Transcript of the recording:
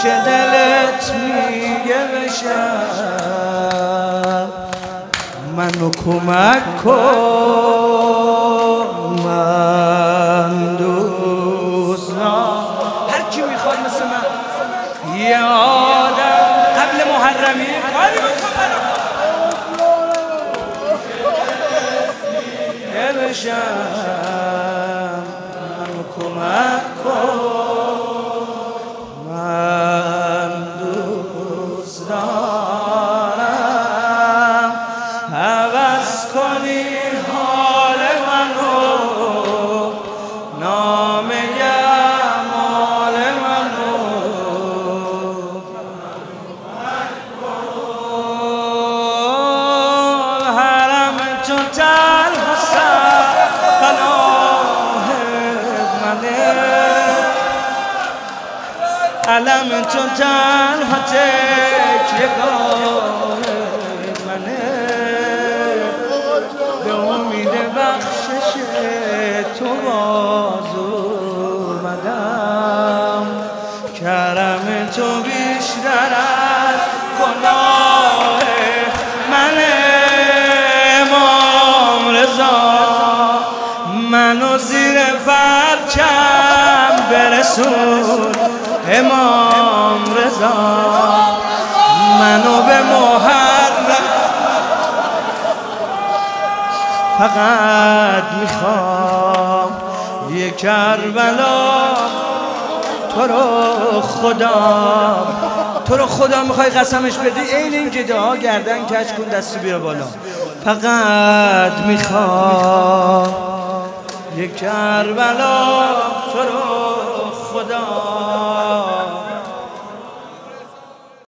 که دلت میگه بشم منو کمک کن من دوست هر کی میخواد مثل من یه آدم قبل محرمی کاری بشم منو کمک کن من دوست دارم عوض کنی حال منو نامه مال منو حرم چون تنها علم چون تنها تکیه‌گاه منه به امید بخشش تو باز اومدم کرم تو بیشتر از گناه منه امام رضا منو زیر پرچم برسون امام رضا منو به محرم فقط میخوام یه کربلا تو رو خدا میخوای قسمش بدی عین این گده ها گردن کج کن دستو بیا بالا فقط میخوام یه کربلا تو رو